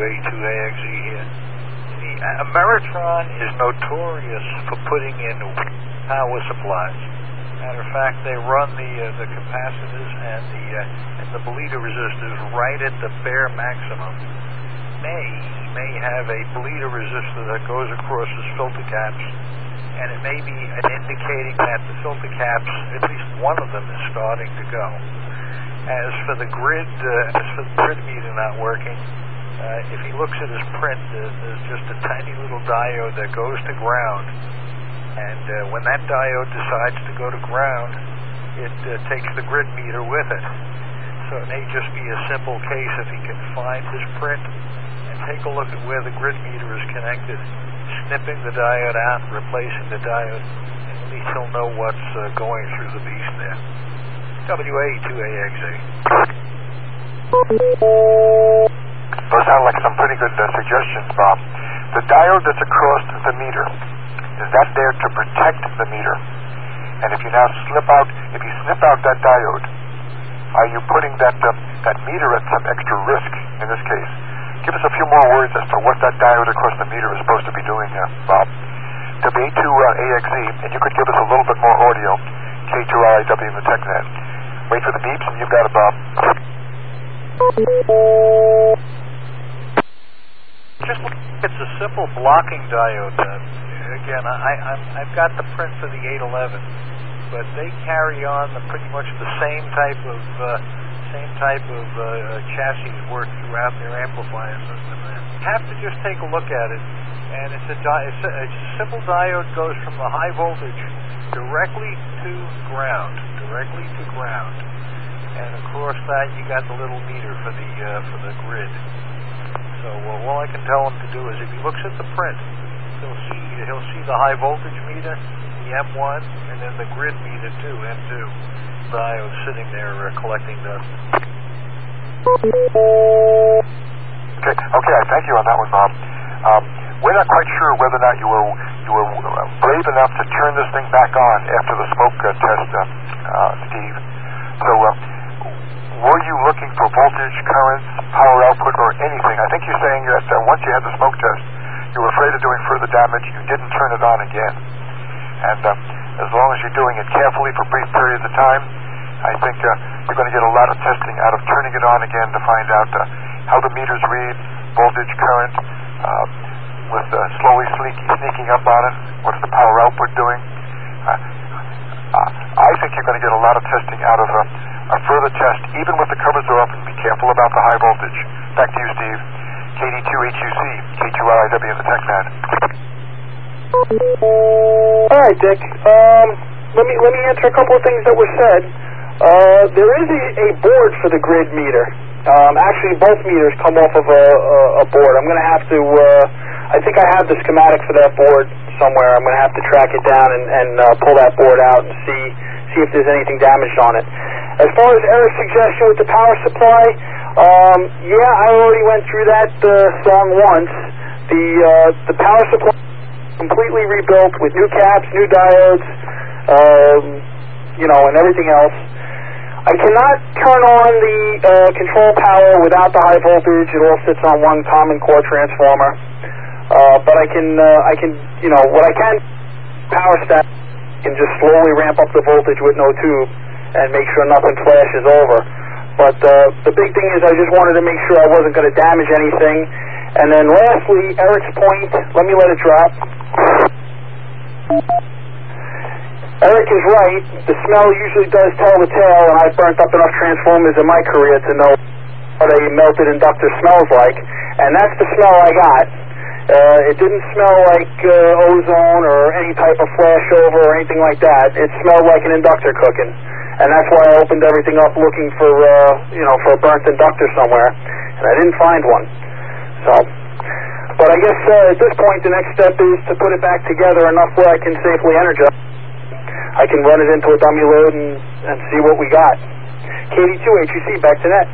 KT2A2AXE here. Ameritron is notorious for putting in power supplies. Matter of fact, they run the capacitors and the bleeder resistors right at the bare maximum. He may have a bleeder resistor that goes across his filter caps, and it may be indicating that the filter caps, at least one of them, is starting to go. As for the grid meter not working, if he looks at his print, there's just a tiny little diode that goes to ground, and when that diode decides to go to ground, it takes the grid meter with it. So it may just be a simple case if he can find his print and take a look at where the grid meter is connected, snipping the diode out, replacing the diode, and at least he'll know what's going through the beast there. WA2AXA. Those sound like some pretty good suggestions, Bob. The diode that's across the meter, is that there to protect the meter? And if you now snip out that diode, are you putting that meter at some extra risk in this case? Give us a few more words as to what that diode across the meter is supposed to be doing, Bob. WA2AXE, and you could give us a little bit more audio, K2RIW in the TechNet. Wait for the beeps, and you've got it, Bob. It's a simple blocking diode. Again, I've got the print for the 811, but they carry on pretty much the same type of chassis work throughout their amplifier system. You have to just take a look at it, and it's a simple diode goes from the high voltage directly to ground, and across that you got the little meter for the grid. So all I can tell him to do is, if he looks at the print, he'll see the high voltage meter, the M1, and then the grid meter too, M2 diode sitting there collecting dust. Okay, I thank you on that one, Bob. We're not quite sure whether or not you were brave enough to turn this thing back on after the smoke test, Steve. So, were you looking for voltage, currents, power output, or anything? I think you're saying that once you had the smoke test, you were afraid of doing further damage. You didn't turn it on again. And as long as you're doing it carefully for brief periods of time, I think you're going to get a lot of testing out of turning it on again to find out how the meters read, voltage, current, with slowly sneaking up on it. What's the power output doing? I think you're going to get a lot of testing out of a further test, even with the covers are open. Be careful about the high voltage. Back to you, Steve. KD2HUC, K2RIW in the TechNet. All right, Dick. Let me answer a couple of things that were said. There is a board for the grid meter. Actually, both meters come off of a board. I'm going to have to. I think I have the schematic for that board somewhere. I'm going to have to track it down and pull that board out and see if there's anything damaged on it. As far as Eric's suggestion with the power supply, yeah, I already went through that song once. The power supply completely rebuilt with new caps, new diodes, and everything else. I cannot turn on the control power without the high voltage. It all sits on one common core transformer. But I can, what I can power stack can just slowly ramp up the voltage with no tube and make sure nothing flashes over. But the big thing is I just wanted to make sure I wasn't going to damage anything. And then lastly, Eric's point, let me let it drop. Eric is right. The smell usually does tell the tale, and I've burnt up enough transformers in my career to know what a melted inductor smells like. And that's the smell I got. It didn't smell like ozone or any type of flashover or anything like that. It smelled like an inductor cooking. And that's why I opened everything up looking for, for a burnt inductor somewhere. And I didn't find one. So, but I guess at this point the next step is to put it back together enough where I can safely energize. I can run it into a dummy load and see what we got. KD2HUC, back to net.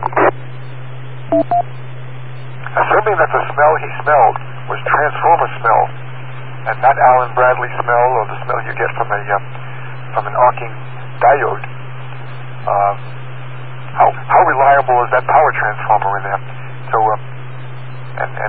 Assuming that the smell he smelled was transformer smell and not Alan Bradley smell or the smell you get from an arcing diode, how reliable is that power transformer in there? So, and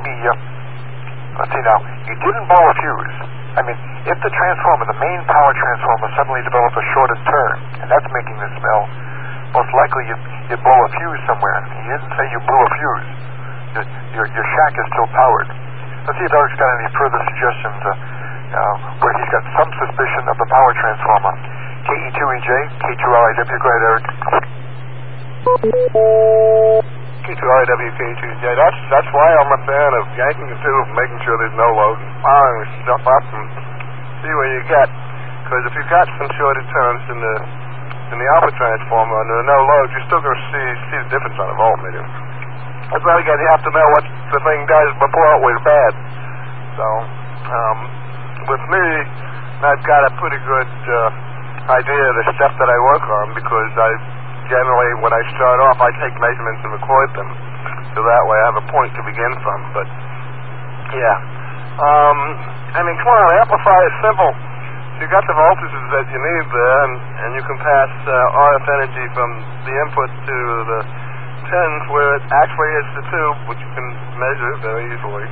maybe, let's see now, you didn't blow a fuse. I mean, if the transformer, the main power transformer, suddenly developed a shorted turn, and that's making the smell, most likely you'd blow a fuse somewhere. You didn't say you blew a fuse. Your shack is still powered. Let's see if Eric's got any further suggestions where he's got some suspicion of the power transformer. KE2EJ, K2RIW, go ahead, Eric. K2RIW, K2EJ. That's why I'm a fan of yanking the tube, making sure there's no load, and firing the stuff up and see where you get. Because if you've got some shorted turns in the alpha transformer under no load, you're still going to see the difference on a voltmeter. But then again, you have to know what the thing does before it was bad. So, with me, I've got a pretty good idea of the stuff that I work on, because I generally, when I start off, I take measurements and record them. So that way I have a point to begin from. But, yeah. I mean, come on, amplify is simple. You got the voltages that you need there, and you can pass RF energy from the input to the pins where it actually hits the tube, which you can measure very easily.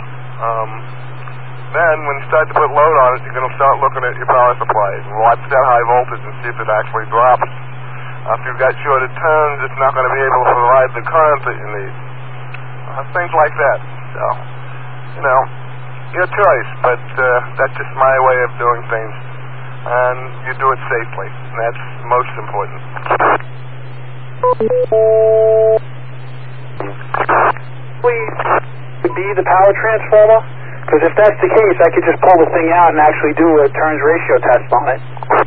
Then, when you start to put load on it, you're going to start looking at your power supply and watch that high voltage and see if it actually drops. If you've got shorted turns, it's not going to be able to provide the current that you need. Things like that. So, you know, your choice, but that's just my way of doing things. And you do it safely. And that's most important. Please be the power transformer? Because if that's the case, I could just pull the thing out and actually do a turns ratio test on it.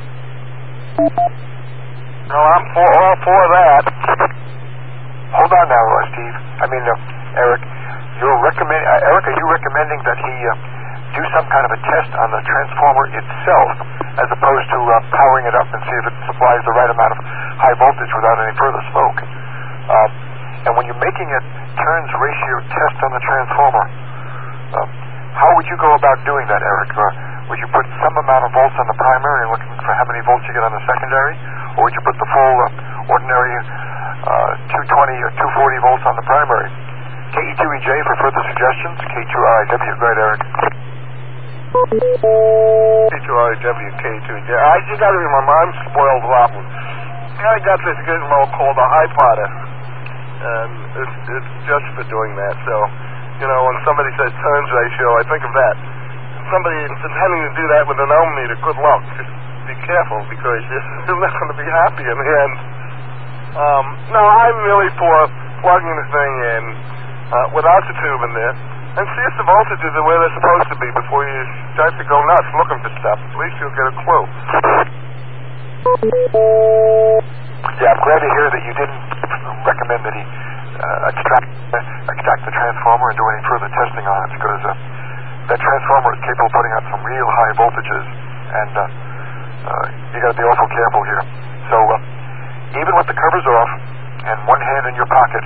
No, I'm all for that. Hold on now, Steve. I mean, Eric, Eric, are you recommending that he do some kind of a test on the transformer itself, as opposed to powering it up and see if it supplies the right amount of high voltage without any further smoke? And when you're making a turns ratio test on the transformer, how would you go about doing that, Eric? Would you put some amount of volts on the primary and looking for how many volts you get on the secondary? Or would you put the full ordinary 220 or 240 volts on the primary? KE2EJ for further suggestions. K2RIW, go ahead, Eric. K2RIW, K2EJ. You got to remember, I'm spoiled rotten. I got this gizmo called a HiPotter, and it's just for doing that. So, you know, when somebody says turns ratio, I think of that. If somebody is intending to do that with an ohm meter, good luck. Just be careful, because you're not going to be happy in the end. No, I'm really for plugging the thing in without the tube in there, and see if the voltages are where they're supposed to be before you start to go nuts looking for stuff. At least you'll get a clue. Yeah, I'm glad to hear that you didn't recommend that he extract the transformer and do any further testing on it, because that transformer is capable of putting out some real high voltages, and you got to be awful careful here. So even with the covers off and one hand in your pocket,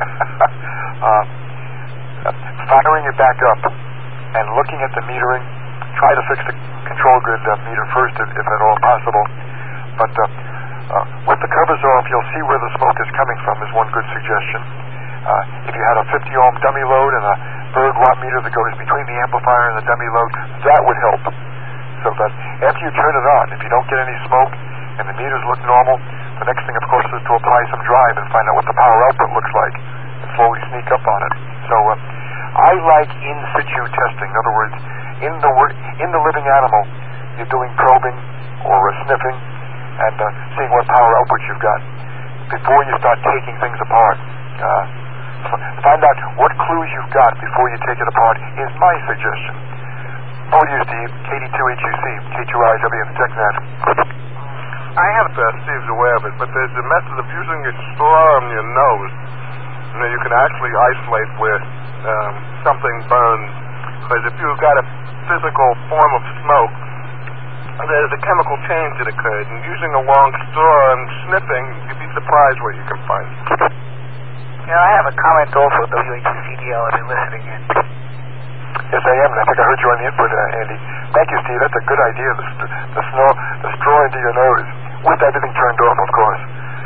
firing it back up and looking at the metering, try to fix the control grid meter first if at all possible. But with the covers off, you'll see where the smoke is coming from is one good suggestion. If you had a 50 ohm dummy load and a Berg watt meter that goes between the amplifier and the dummy load, that would help. So that after you turn it on, if you don't get any smoke and the meters look normal, the next thing, of course, is to apply some drive and find out what the power output looks like and slowly sneak up on it. So I like in situ testing. In other words, in the living animal, you're doing probing or sniffing and seeing what power output you've got before you start taking things apart. Find out what clues you've got before you take it apart is my suggestion. Over to you, Steve. KD2HUC, K2RIW and TechNet. I have Steve's aware of it, but there's a method of using a straw on your nose. You know, you can actually isolate where something burns. Because if you've got a physical form of smoke, there's a chemical change that occurred. And using a long straw and sniffing, you'd be surprised what you can find. Yeah, I have a comment also, WHCDL, I've been listening in. Yes, I am, and I think I heard you on the input, Andy. Thank you, Steve. That's a good idea, the straw into your nose, with everything turned off, of course.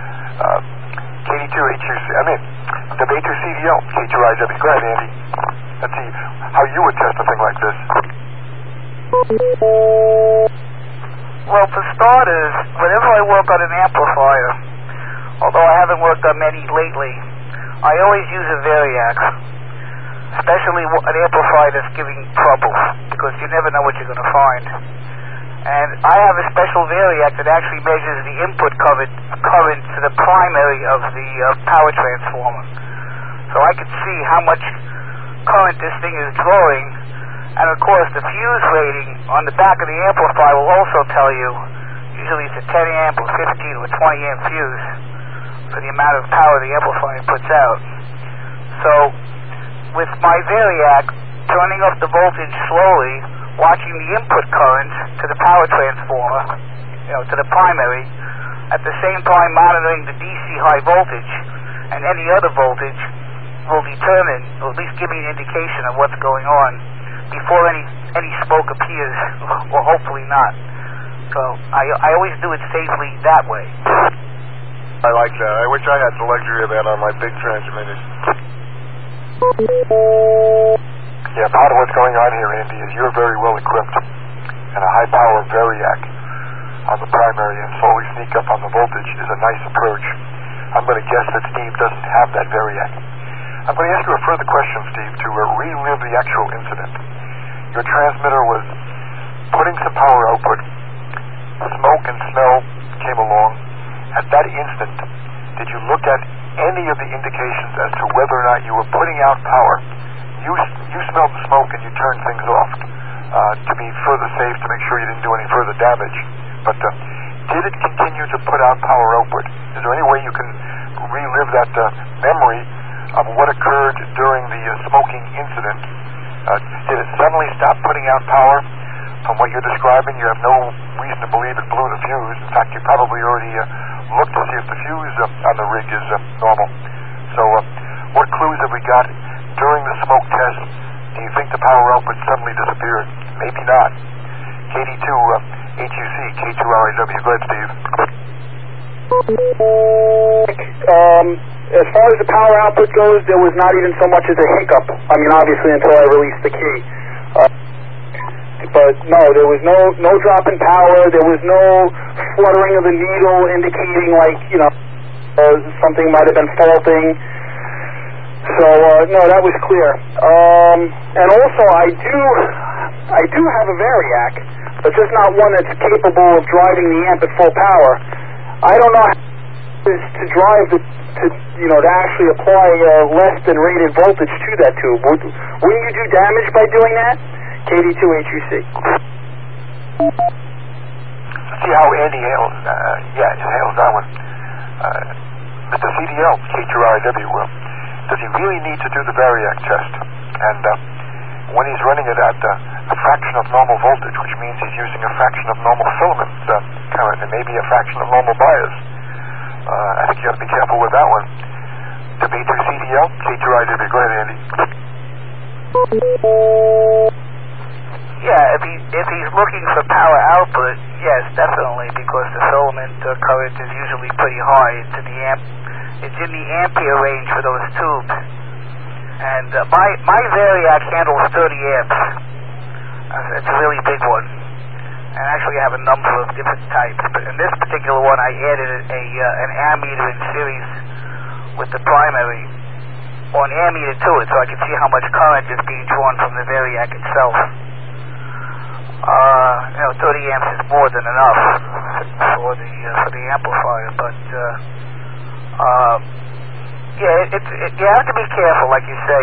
KD2HUC, the B2CDL, K2IW. Go ahead, Andy. Let's see how you would test a thing like this. Well, for starters, whenever I work on an amplifier, although I haven't worked on many lately, I always use a variac, especially an amplifier that's giving trouble, because you never know what you're going to find. And I have a special variac that actually measures the input current to the primary of the power transformer. So I can see how much current this thing is drawing, and of course the fuse rating on the back of the amplifier will also tell you, usually it's a 10 amp or 15 or 20 amp fuse for the amount of power the amplifier puts out. So with my variac, turning up the voltage slowly, watching the input current to the power transformer, to the primary, at the same time monitoring the DC high voltage and any other voltage, will determine, or at least give me an indication of what's going on before any smoke appears, or hopefully not. So I always do it safely that way. I like that. I wish I had the luxury of that on my big transmitters. Yeah, part of what's going on here, Andy, is you're very well equipped, and a high-power variac on the primary and slowly sneak up on the voltage is a nice approach. I'm going to guess that Steve doesn't have that variac. I'm going to ask you a further question, Steve, to relive the actual incident. Your transmitter was putting some power output. Smoke and smell came along. At that instant, did you look at any of the indications as to whether or not you were putting out power? You smelled the smoke and you turned things off to be further safe, to make sure you didn't do any further damage. But did it continue to put out power output? Is there any way you can relive that memory of what occurred during the smoking incident? Did it suddenly stop putting out power? From what you're describing, you have no reason to believe it blew the fuse. In fact, you probably already looked to see if the fuse on the rig is normal. So what clues have we got during the smoke test? Do you think the power output suddenly disappeared? Maybe not. KD2 HUC, K2RIW. Go ahead, Steve. As far as the power output goes, there was not even so much as a hiccup. I mean, obviously, until I released the key. But no, there was no drop in power. There was no fluttering of the needle indicating something might have been faulting. So no, that was clear. And also, I do have a variac, but just not one that's capable of driving the amp at full power. I don't know how it is to drive to actually apply less than rated voltage to that tube. Wouldn't you do damage by doing that? KD2 HUC. Let's see how Andy handles that one. Mr. CDL, K2RIW, does he really need to do the variac test? And when he's running it at a fraction of normal voltage, which means he's using a fraction of normal filament current and maybe a fraction of normal bias, I think you have to be careful with that one. W2CDL, K2RIW. Go ahead, Andy. Yeah, if he's looking for power output, yes, definitely, because the filament current is usually pretty high. It's in the ampere range for those tubes. And my variac handles 30 amps. It's a really big one. And actually I have a number of different types. But in this particular one, I added an ammeter in series with the primary, or an ammeter to it, so I can see how much current is being drawn from the variac itself. 30 amps is more than enough for the amplifier, but you have to be careful, like you say,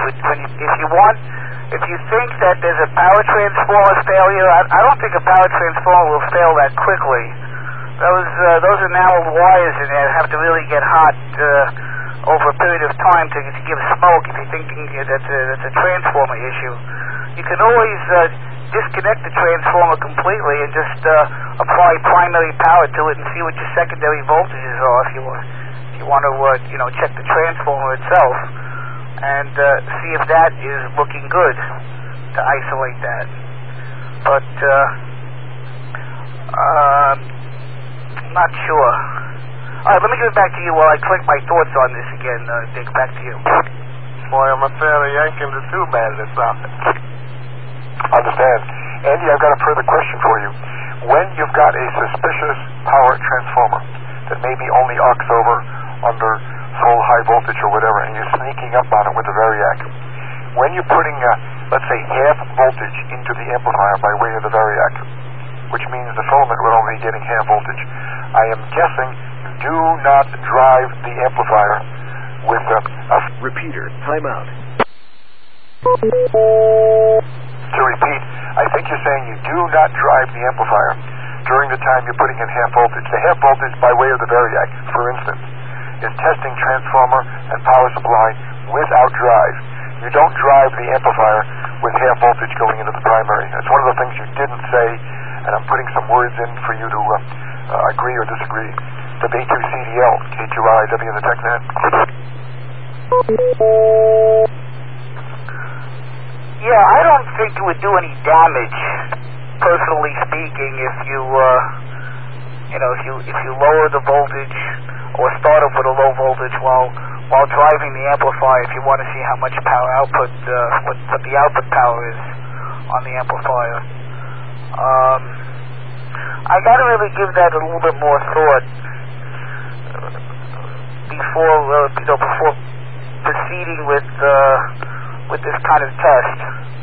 if you think that there's a power transformer failure. I don't think a power transformer will fail that quickly. Those enameled wires in there have to really get hot over a period of time to give smoke. If you're thinking that's a transformer issue, you can always disconnect the transformer completely and just apply primary power to it and see what your secondary voltages are if you want to check the transformer itself and see if that is looking good to isolate that. But I'm not sure. All right, let me give it back to you while I collect my thoughts on this again, Dick. Back to you. That's why I'm a fan of yanking the tube out of the socket. Understand. Andy, I've got a further question for you. When you've got a suspicious power transformer that maybe only arcs over under full high voltage or whatever, and you're sneaking up on it with a variac, when you're putting, let's say, half voltage into the amplifier by way of the variac, which means the filament will only be getting half voltage, I am guessing you do not drive the amplifier with a repeater. Timeout. To repeat, I think you're saying you do not drive the amplifier during the time you're putting in half voltage. The half voltage by way of the variac, for instance, is testing transformer and power supply without drive. You don't drive the amplifier with half voltage going into the primary. That's one of the things you didn't say, and I'm putting some words in for you to agree or disagree. The B2CDL, K2RIW in the TechNet. Yeah, I don't think it would do any damage, personally speaking, if you lower the voltage or start up with a low voltage while driving the amplifier. If you want to see how much power output, what the output power is on the amplifier, I got to really give that a little bit more thought before proceeding with this kind of test.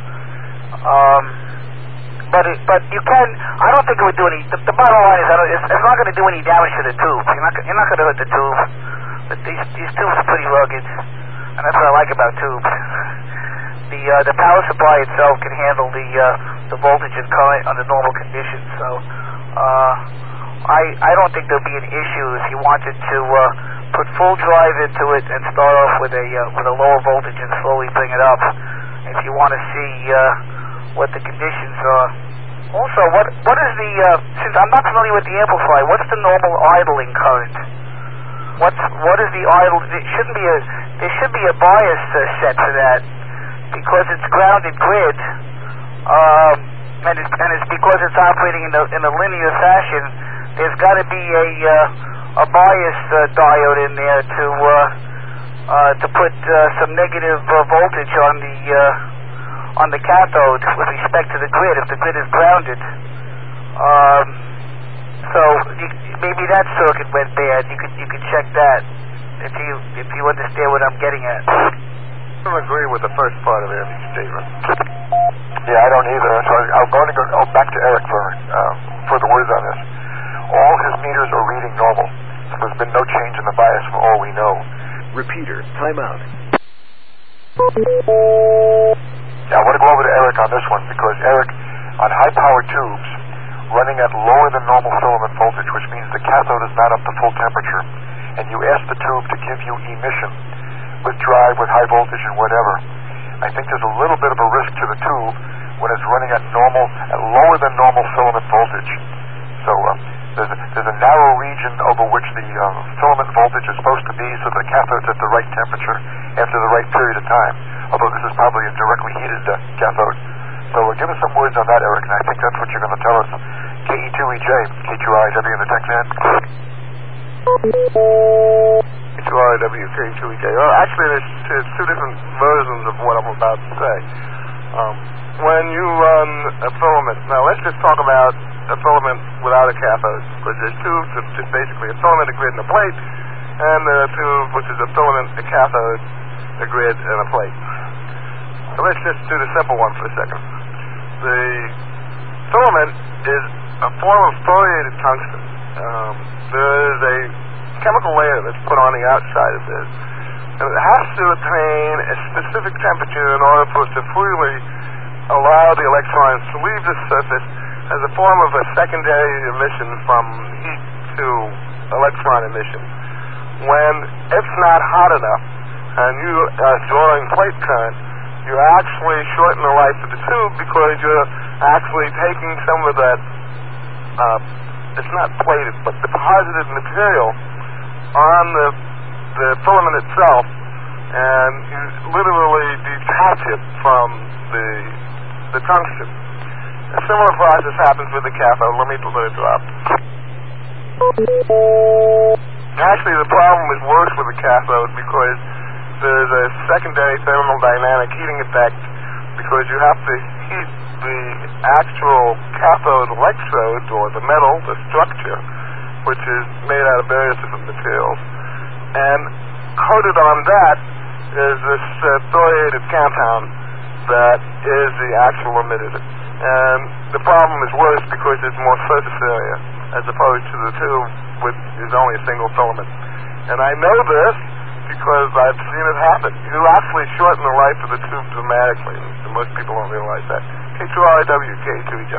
But you can. I don't think it would do any. The bottom line is, it's not going to do any damage to the tube. You're not going to hurt the tube. But these tubes are pretty rugged, and that's what I like about tubes. The power supply itself can handle the voltage and current under normal conditions. So I don't think there'll be an issue if you wanted to put full drive into it and start off with a lower voltage and slowly bring it up. If you want to see what the conditions are. Also, what is the since I'm not familiar with the amplifier, what's the normal idling current? What is the idle? There should be a bias set for that because it's grounded grid, and it's because it's operating in a linear fashion. There's got to be a bias diode in there to put some negative voltage on the cathode with respect to the grid, if the grid is grounded. So maybe that circuit went bad. You could check that if you understand what I'm getting at. I don't agree with the first part of Andy's statement. Yeah, I don't either. So I'm going to go back to Eric for further words on this. All his meters are reading normal. So there's been no change in the bias from all we know. Repeater. Timeout. Yeah, I want to go over to Eric on this one because Eric, on high-powered tubes, running at lower than normal filament voltage, which means the cathode is not up to full temperature, and you ask the tube to give you emission with drive, with high voltage, and whatever, I think there's a little bit of a risk to the tube when it's running at lower than normal filament voltage. So there's a narrow region over which the filament voltage is supposed to be so the cathode's at the right temperature after the right period of time, although this is probably a directly heated cathode. So give us some words on that, Eric, and I think that's what you're going to tell us. KE2EJ, K2RIW in the TechNet. K2RIW, K2EJ. Well, actually, there's two different versions of what I'm about to say. When you run a filament, now let's just talk about a filament without a cathode, because there's tubes, it's just basically a filament, a grid, and a plate, and the tube, which is a filament, a cathode, a grid, and a plate. So let's just do the simple one for a second. The filament is a form of fluorinated tungsten. There is a chemical layer that's put on the outside of this, and it has to attain a specific temperature in order for it to freely allow the electrons to leave the surface as a form of a secondary emission from heat to electron emission. When it's not hot enough and you are drawing plate current, you actually shorten the life of the tube because you're actually taking some of that, it's not plated, but deposited material on the filament itself, and you literally detach it from the tungsten. A similar process happens with the cathode. Let it drop. Actually, the problem is worse with the cathode because there's a secondary thermodynamic heating effect because you have to heat the actual cathode electrode, or the metal, the structure, which is made out of various different materials, and coated on that is this thoriated compound that is the actual emitter. And the problem is worse because there's more surface area as opposed to the tube, which is only a single filament. And I know this because I've seen it happen. You actually shorten the life of the tube dramatically. Most people don't realize that. K2RIW, K2EJ.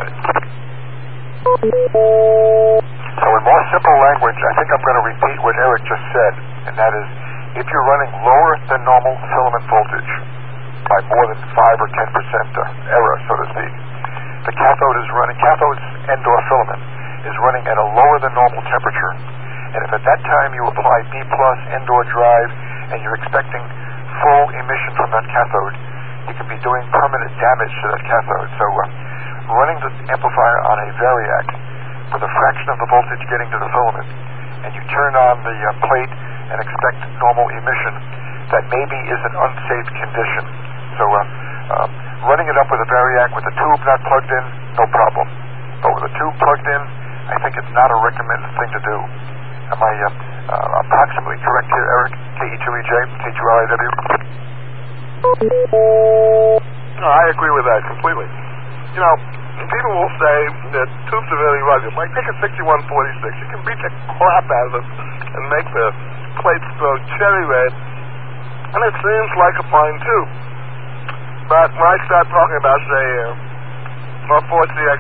So in more simple language, I think I'm going to repeat what Eric just said, and that is, if you're running lower than normal filament voltage by more than 5 or 10% error, so to speak, the cathode's end-door filament is running at a lower than normal temperature. And if at that time you apply B+ end-door drive and you're expecting full emission from that cathode, you can be doing permanent damage to that cathode. So running the amplifier on a variac with a fraction of the voltage getting to the filament, and you turn on the plate and expect normal emission, that maybe is an unsafe condition. So running it up with a variac with the tube not plugged in, no problem. But with the tube plugged in, I think it's not a recommended thing to do. Am I approximately correct here, Eric? KE2EJ, K2RIW? No, I agree with that completely. You know, people will say that tubes are very rugged. Like, take a 6146. You can beat the crap out of it and make the plates grow cherry red, and it seems like a fine tube. But when I start talking about, say, a 4CX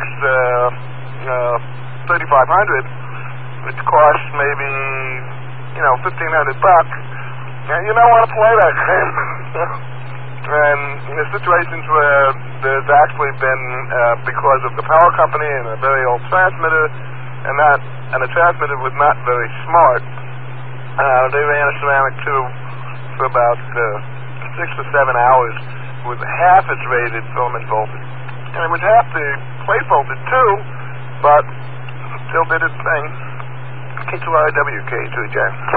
3500, which costs maybe, $1,500, and you don't want to play that game. And in the situations where there's actually been, because of the power company and a very old transmitter, and the transmitter was not very smart, they ran a ceramic tube for about 6 to 7 hours with half its rated filament voltage. And it was half the plate voltage too, but still did its thing. K2RIW, K2EJ.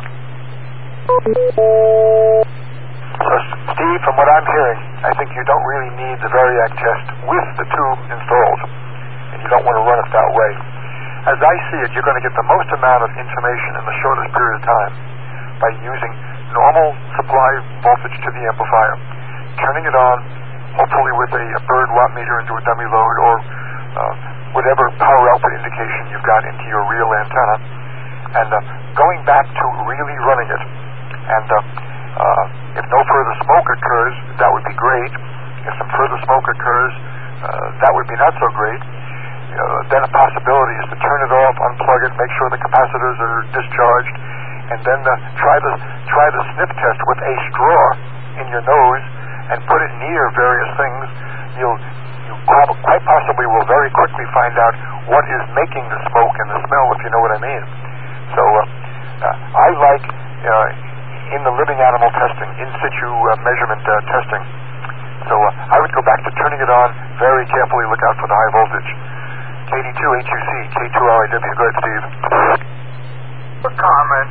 So, Steve, from what I'm hearing, I think you don't really need the variac test with the tube installed, and you don't want to run it that way. As I see it, you're going to get the most amount of information in the shortest period of time by using normal supply voltage to the amplifier, turning it on, hopefully with a bird watt meter into a dummy load, or whatever power output indication you've got into your real antenna, and going back to really running it. And if no further smoke occurs, that would be great. If some further smoke occurs, that would be not so great. Then a possibility is to turn it off, unplug it, make sure the capacitors are discharged, and then try the sniff test with a straw in your nose and put it near various things. You quite possibly will very quickly find out what is making the smoke and the smell, if you know what I mean. So I like in the living animal testing, in situ measurement testing. So I would go back to turning it on very carefully, look out for the high voltage. KD2 HUC, K2RIW. Go ahead, Steve. A comment.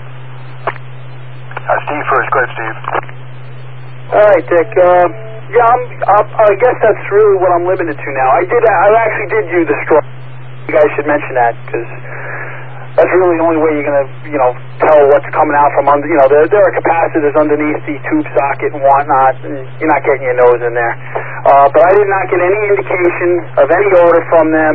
Steve first. Go ahead, Steve. All right, Dick. I guess that's really what I'm limited to now. I actually did use the straw. You guys should mention that, because that's really the only way you're going to, tell what's coming out from under. There are capacitors underneath the tube socket and whatnot, and you're not getting your nose in there. But I did not get any indication of any odor from them.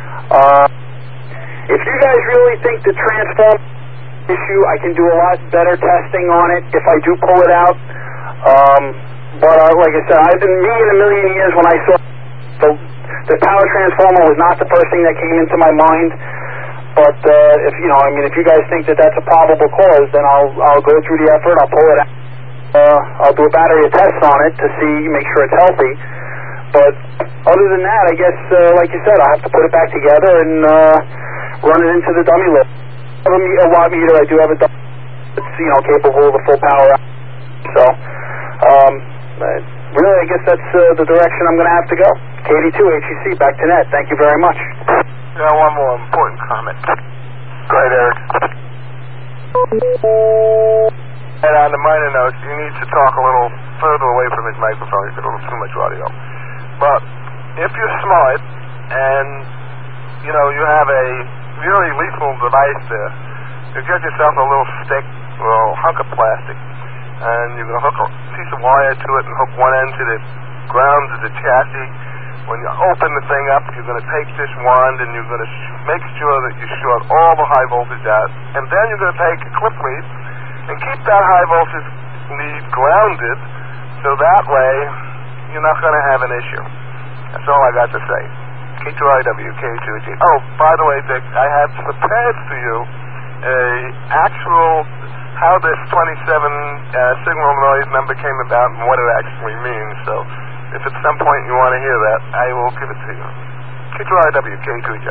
If you guys really think the transform issue, I can do a lot better testing on it if I do pull it out. But like I said, I've been me in a million years when I saw the power transformer was not the first thing that came into my mind. But if you guys think that that's a probable cause, then I'll go through the effort. I'll pull it out. I'll do a battery of tests on it to make sure it's healthy. But other than that, I guess, like you said, I'll have to put it back together and run it into the dummy lift. I have a watt meter. I do have a dummy that's capable of the full power. So really, I guess that's the direction I'm going to have to go. KD2 HEC, back to net. Thank you very much. Yeah, one more important comment. Go ahead, Eric. And on the minor note, he needs to talk a little further away from his microphone. He's got a little too much audio. But if you're smart and, you know, you have a really lethal device there, you get yourself a little stick or a hunk of plastic, and you're going to hook a piece of wire to it and hook one end to the ground of the chassis. When you open the thing up, you're going to take this wand and you're going to make sure that you short all the high voltage out. And then you're going to take a clip lead and keep that high voltage lead grounded, so that way you're not going to have an issue. That's all I got to say. K2RW, K2G. Oh, by the way, Dick, I have prepared for you actual how this 27 signal noise number came about and what it actually means. So if at some point you want to hear that, I will give it to you. K2RW, K2J.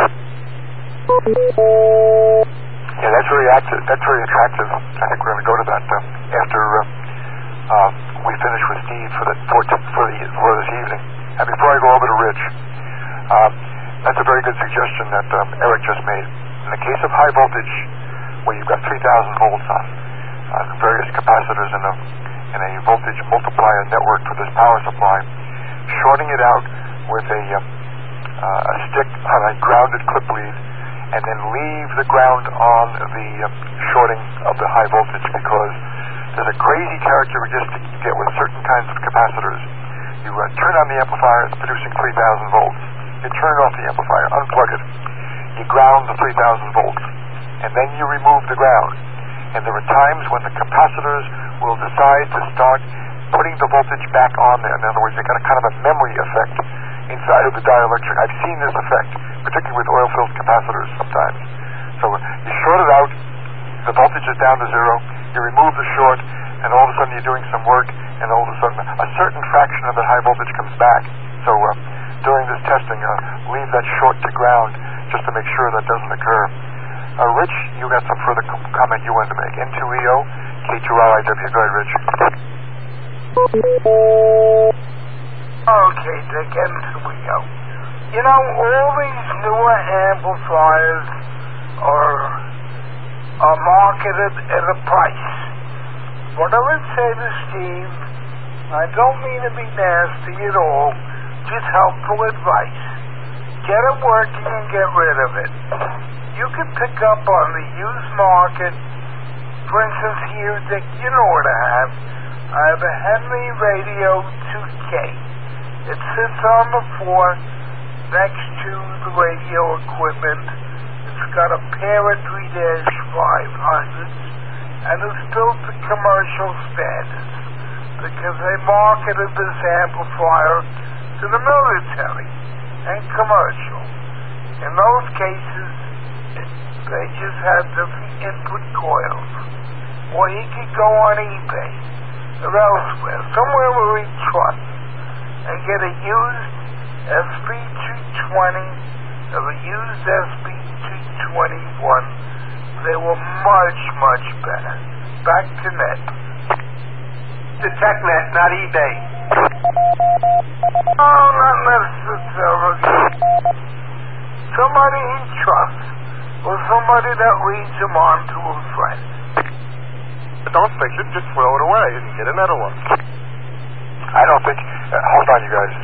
Yeah, that's very active. That's very attractive. I think we're going to go to that after we finish with Steve for this evening. And before I go over to Rich, that's a very good suggestion that Eric just made. In the case of high voltage, where you've got 3,000 volts on various capacitors in a voltage multiplier network for this power supply, shorting it out with a stick on a grounded clip lead, and then leave the ground on the shorting of the high voltage, because there's a crazy characteristic you get with certain kinds of capacitors. You turn on the amplifier, it's producing 3,000 volts. You turn off the amplifier, unplug it. You ground the 3,000 volts, and then you remove the ground. And there are times when the capacitors will decide to start putting the voltage back on there. In other words, they got a kind of a memory effect inside of the dielectric. I've seen this effect, particularly with oil-filled capacitors sometimes. So you short it out, the voltage is down to zero, you remove the short, and all of a sudden you're doing some work, and all of a sudden a certain fraction of the high voltage comes back. So during this testing, leave that short to ground just to make sure that doesn't occur. Rich, you got some further comment you wanted to make. N2EO, K2RIW. Go ahead, Rich. Okay, Dick, N2EO. You know, all these newer amplifiers are marketed at a price. What I would say to Steve, I don't mean to be nasty at all, just helpful advice. Get it working and get rid of it. You can pick up on the used market. For instance, here, Dick, you know what I have. I have a Henry Radio 2K. It sits on the floor next to the radio equipment. It's got a pair of 3-500s, and it's built to commercial standards because they marketed this amplifier to the military and commercial. In those cases, they just have different input coils. Or he could go on eBay or elsewhere, somewhere where he trusts, and get a used SP220 or a used SP221. They were much, much better. Back to net. The TechNet, not eBay. Oh, not necessarily. Somebody he trusts, or somebody that leads him on to a friend. But don't fix it, just throw it away and get another one. I don't think... hold on, you guys.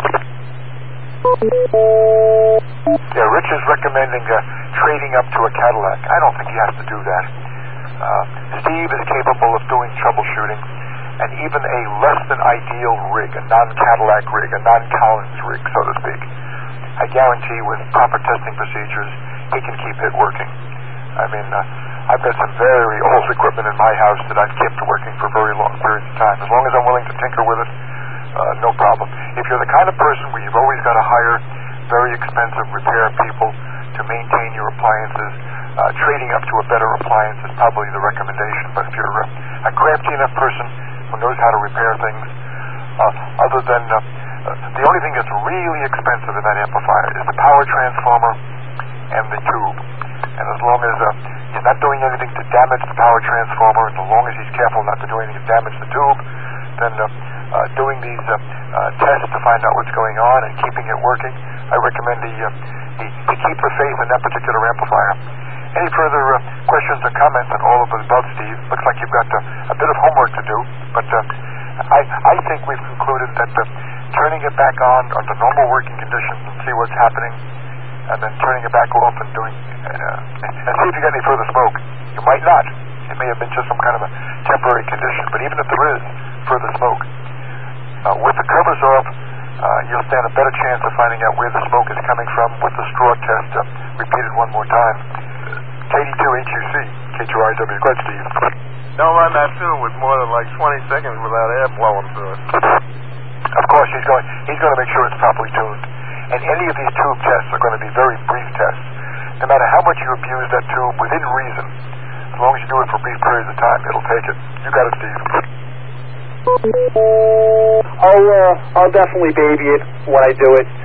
Yeah, Rich is recommending trading up to a Cadillac. I don't think he has to do that. Steve is capable of doing troubleshooting, and even a less than ideal rig, a non-Cadillac rig, a non-Collins rig, so to speak. I guarantee with proper testing procedures, he can keep it working. I mean, I've got some very old equipment in my house that I've kept working for very long periods of time. As long as I'm willing to tinker with it, no problem. If you're the kind of person where you've always got to hire very expensive repair people to maintain your appliances, trading up to a better appliance is probably the recommendation. But if you're a crafty enough person who knows how to repair things, other than the only thing that's really expensive in that amplifier is the power transformer and the tube. And as long as he's not doing anything to damage the power transformer, and as long as he's careful not to do anything to damage the tube, then doing these tests to find out what's going on and keeping it working, I recommend he keep the faith in that particular amplifier. Any further questions or comments on all of the above, Steve? Looks like you've got a bit of homework to do, but I think we've concluded that turning it back on under normal working conditions and see what's happening, and then turning it back off and doing and see if you get any further smoke. You might not. It may have been just some kind of a temporary condition, but even if there is further smoke, with the covers off, you'll stand a better chance of finding out where the smoke is coming from with the straw test repeated one more time. KD2HUC, K2IW. Go ahead, Steve. Don't run that tube with more than like 20 seconds without air blowing through it. Of course, he's going to make sure it's properly tuned. And any of these tube tests are going to be very brief tests. No matter how much you abuse that tube within reason, as long as you do it for brief periods of time, it'll take it. You got it, Steve. I'll definitely baby it when I do it.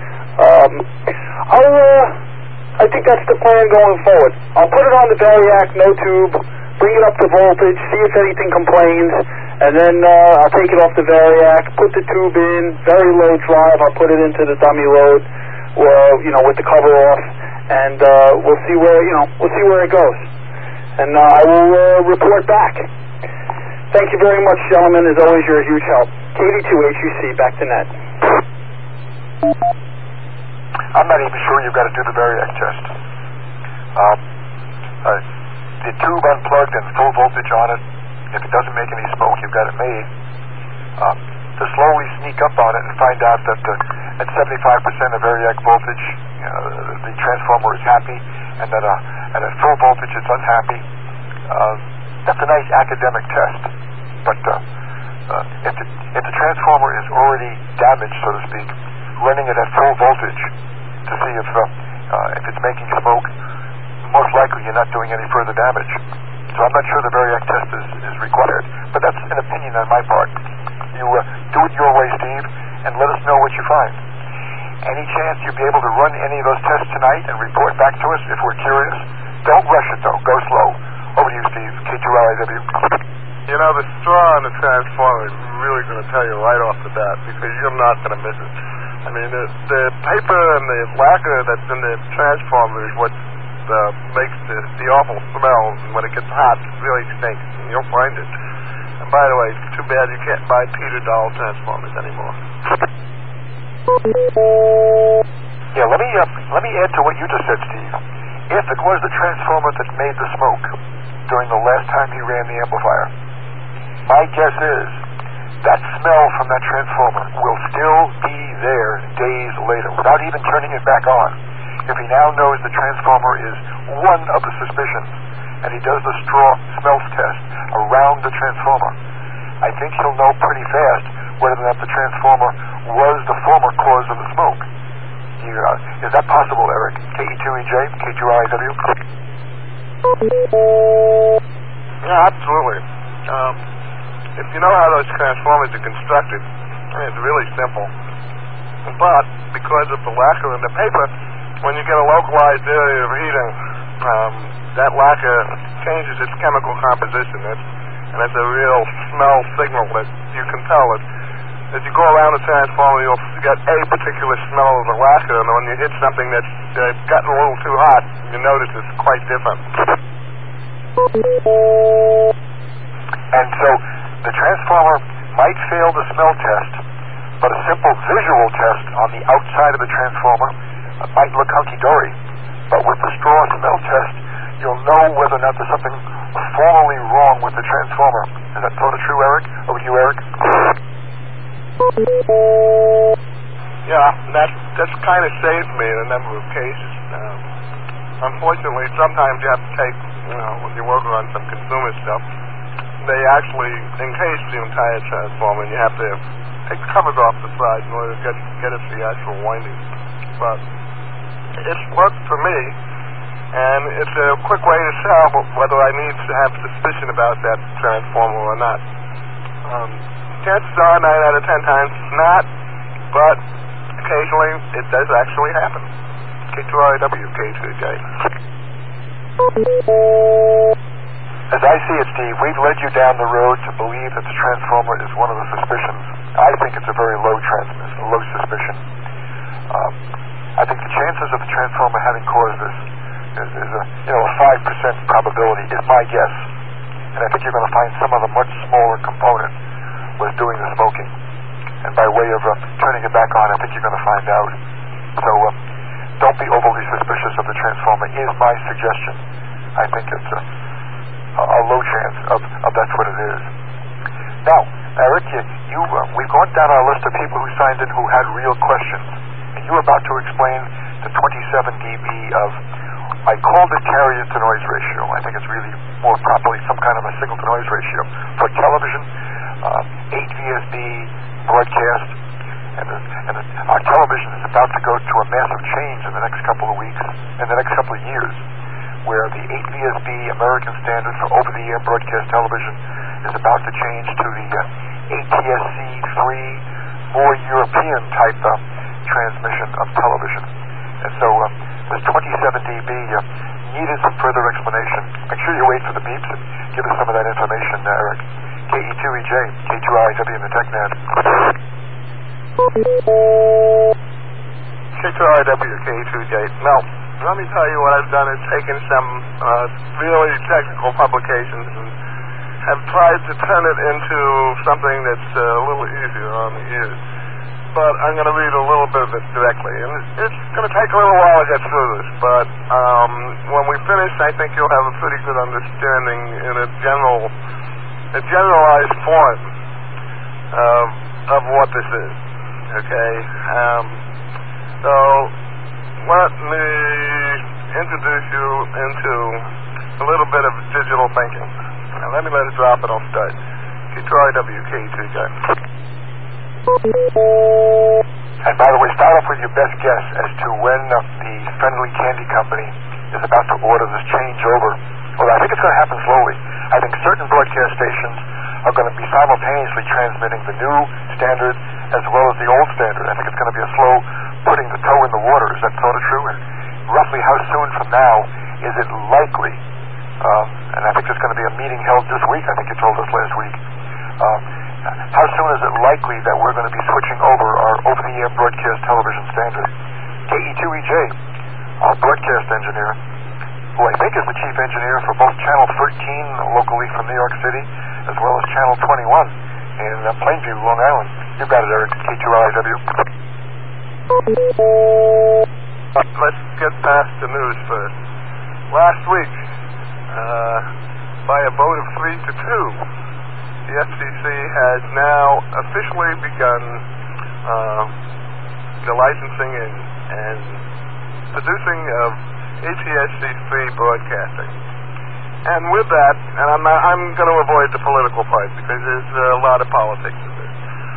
I think that's the plan going forward. I'll put it on the Variac, no tube, bring it up to voltage, see if anything complains, and then I'll take it off the Variac, put the tube in, very low drive, I'll put it into the dummy load, with the cover off, and we'll see where it goes. And I will report back. Thank you very much, gentlemen. As always, you're a huge help. KD2HUC, back to net. I'm not even sure you've got to do the Variac test. The tube unplugged and full voltage on it, if it doesn't make any smoke, you've got it made. To slowly sneak up on it and find out that at 75% of Variac voltage, the transformer is happy, and that at full voltage it's unhappy. That's a nice academic test. But if the transformer is already damaged, so to speak, running it at full voltage to see if it's making smoke, most likely you're not doing any further damage. So I'm not sure the Variac test is required. But that's an opinion on my part. You do it your way, Steve, and let us know what you find. Any chance you'll be able to run any of those tests tonight and report back to us if we're curious? Don't rush it, though. Go slow. Over to you, Steve. K2LIW. The straw on the transformer is really going to tell you right off the bat, because you're not going to miss it. I mean, the paper and the lacquer that's in the transformer is what makes the awful smell. And when it gets hot, it really stinks, and you'll find it. And by the way, it's too bad you can't buy Peter Doll transformers anymore. Yeah, let me add to what you just said, Steve. If it was the transformer that made the smoke during the last time he ran the amplifier, my guess is that smell from that transformer will still be there days later, without even turning it back on. If he now knows the transformer is one of the suspicions, and he does the straw smells test around the transformer, I think he'll know pretty fast whether or not the transformer was the former cause of the smoke. Is that possible, Eric? KE2EJ, K2IW? Yeah, absolutely. If you know how those transformers are constructed, it's really simple. But because of the lacquer in the paper, when you get a localized area of heating, that lacquer changes its chemical composition. And it's a real smell signal that you can tell it. As you go around the transformer, you'll get a particular smell of the lacquer, and when you hit something that's gotten a little too hot, you notice it's quite different. And so the transformer might fail the smell test, but a simple visual test on the outside of the transformer might look hunky-dory. But with the straw smell test, you'll know whether or not there's something formally wrong with the transformer. Is that sort of true, Eric? Over to you, Eric. Yeah, that's kind of saved me in a number of cases. Unfortunately, sometimes you have to take, when you're working on some consumer stuff, they actually encase the entire transformer, and you have to take the covers off the side in order to get at the actual windings. But it's worked for me, and it's a quick way to tell whether I need to have suspicion about that transformer or not. Chances are 9 out of 10 times it's not, but occasionally it does actually happen. K2RW, K2J. As I see it, Steve, we've led you down the road to believe that the transformer is one of the suspicions. I think it's a very low suspicion. I think the chances of the transformer having caused this is a 5% probability is my guess. And I think you're going to find some of them much smaller and by way of turning it back on, I think you're going to find out. So don't be overly suspicious of the transformer is my suggestion. I think it's a low chance of that's what it is. Now, Eric, we've gone down our list of people who signed in who had real questions, and you were about to explain the 27 dB of, I called it carrier to noise ratio. I think it's really more properly some kind of a signal to noise ratio for television, 8 VSB broadcast, and our television is about to go to a massive change in the next couple of weeks, in the next couple of years, where the 8 VSB American standard for over-the-air broadcast television is about to change to the ATSC 3, more European type transmission of television. And so this 27 dB needed some further explanation. Make sure you wait for the beeps and give us some of that information, Eric. KE2EJ, K2RIW in the TechNet. K2RIW, KE2EJ. Now, let me tell you what I've done is taken some really technical publications and have tried to turn it into something that's a little easier on the ears. But I'm going to read a little bit of it directly. And it's going to take a little while to get through this, but when we finish, I think you'll have a pretty good understanding in a generalized form of what this is. Okay? So let me introduce you into a little bit of digital thinking. Now, let me let it drop and I'll start. K2RIW, KE2EJ. And by the way, start off with your best guess as to when the Friendly Candy Company is about to order this changeover. Well, I think it's going to happen slowly. I think certain broadcast stations are going to be simultaneously transmitting the new standard as well as the old standard. I think it's going to be a slow putting the toe in the water. Is that sort of true? And roughly how soon from now is it likely? And I think there's going to be a meeting held this week. I think you told us last week. How soon is it likely that we're going to be switching over our over-the-air broadcast television standard? KE2EJ, our broadcast engineer, who I think is the chief engineer for both Channel 13 locally from New York City, as well as Channel 21 in Plainview, Long Island. You got it, Eric. K2RIW. Let's get past the news first. Last week, by a vote of 3-2, the FCC has now officially begun the licensing and producing of ATSC3 broadcasting. And with that, and I'm going to avoid the political part because there's a lot of politics in this.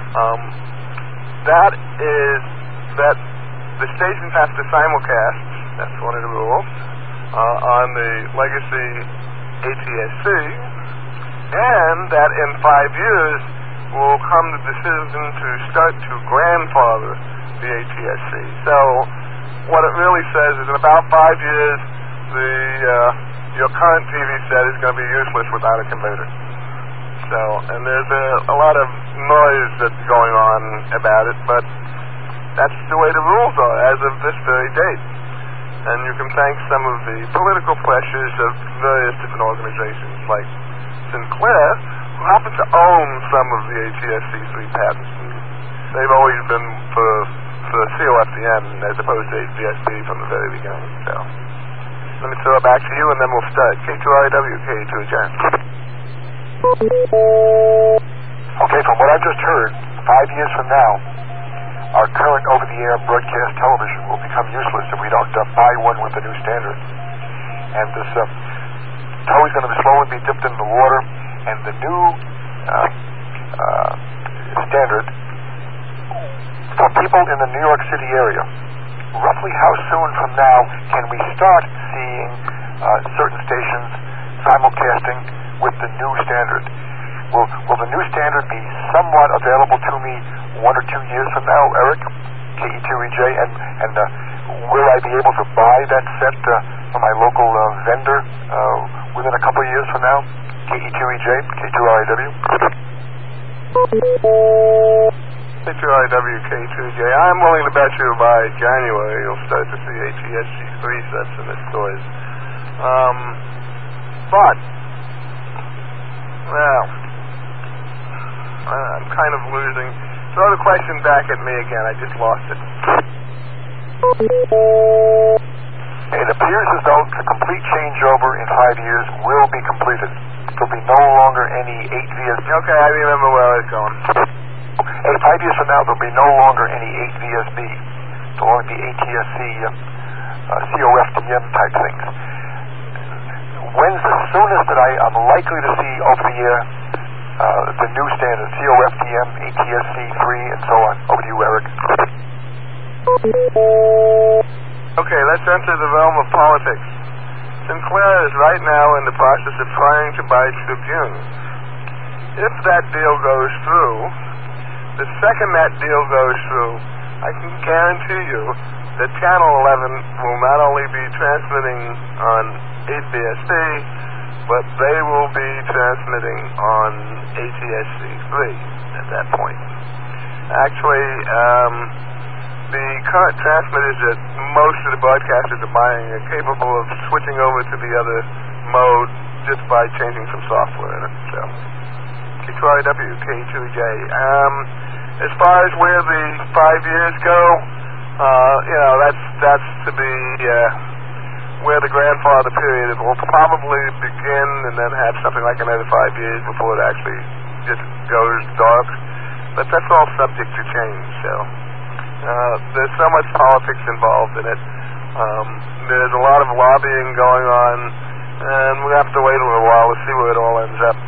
That is that the stations have to simulcast, that's one of the rules, on the legacy ATSC, and that in 5 years will come the decision to start to grandfather the ATSC. So what it really says is in about 5 years, your current TV set is going to be useless without a converter. So, and there's a lot of noise that's going on about it, but that's the way the rules are as of this very date. And you can thank some of the political pressures of various different organizations like Sinclair, who happen to own some of the ATSC3 patents. They've always been for COFDM as opposed to VSB from the very beginning. So let me throw it back to you, and then we'll start. K2RIW, KE2EJ. Okay, from what I've just heard, 5 years from now, our current over-the-air broadcast television will become useless if we don't buy one with the new standard. And this toe is going to slowly be dipped in the water, and the new standard for people in the New York City area, roughly how soon from now can we start seeing certain stations simulcasting with the new standard? Will the new standard be somewhat available to me 1 or 2 years from now, Eric? KE2EJ, and will I be able to buy that set from my local vendor within a couple of years from now? KE2EJ, K2RIW. K2RIW, KE2EJ. I'm willing to bet you by January you'll start to see ATSC3 sets in the stores. But, well, I'm kind of losing Throw the question back at me again. I just lost it. It appears as though the complete changeover in 5 years will be completed. There'll be no longer any 8 VSB. Okay, I remember where I was going. 5 years from now, there'll be no longer any 8 VSB. There'll only be ATSC, COFDM type things. When's the soonest that I am likely to see over the air the new standard, COFDM, ATSC 3, and so on? Over to you, Eric. Okay, let's enter the realm of politics. Sinclair is right now in the process of trying to buy Tribune. If that deal goes through, the second that deal goes through, I can guarantee you that Channel 11 will not only be transmitting on 8BSB, but they will be transmitting on ATSC 3 at that point. Actually, the current transmitters that most of the broadcasters are buying are capable of switching over to the other mode just by changing some software in it. So, K2RW, K2J. As far as where the 5 years go, that's to be where the grandfather period will probably begin, and then have something like another 5 years before it actually just goes dark. But that's all subject to change. So there's so much politics involved in it. There's a lot of lobbying going on, and we have to wait a little while to see where it all ends up.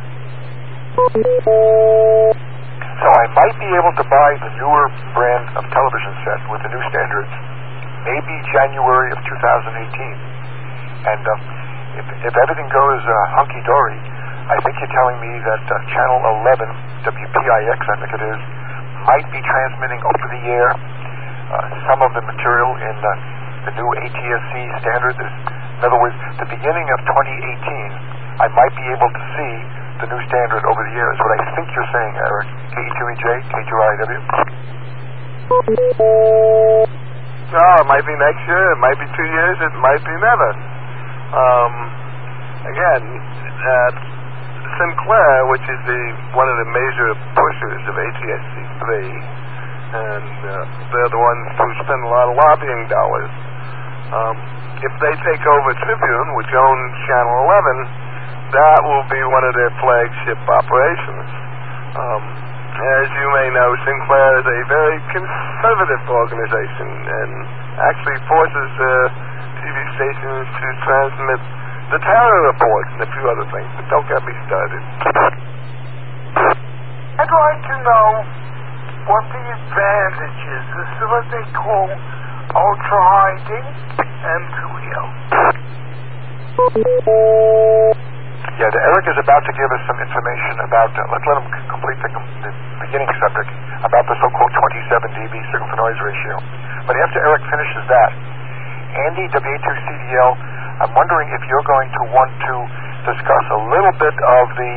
So I might be able to buy the newer brand of television set with the new standards maybe January of 2018. And if everything goes hunky-dory, I think you're telling me that Channel 11, WPIX I think it is, might be transmitting over the air some of the material in the new ATSC standard. In other words, the beginning of 2018, I might be able to see the new standard over the air, is what I think you're saying, Eric. KE2EJ, K2RIW. No, it might be next year, it might be 2 years, it might be never. Again, Sinclair, which is one of the major pushers of ATSC 3, and they're the ones who spend a lot of lobbying dollars. If they take over Tribune, which owns Channel 11, that will be one of their flagship operations. As you may know, Sinclair is a very conservative organization and actually forces TV stations to transmit the terror report and a few other things, but don't get me started. I'd like to know what the advantages, this is what they call ultra-high D and 2EL. Yeah, Eric is about to give us some information about, let's let him complete the beginning subject, about the so-called 27 dB signal-to-noise ratio. But after Eric finishes that, Andy, WA2CDL, I'm wondering if you're going to want to discuss a little bit of the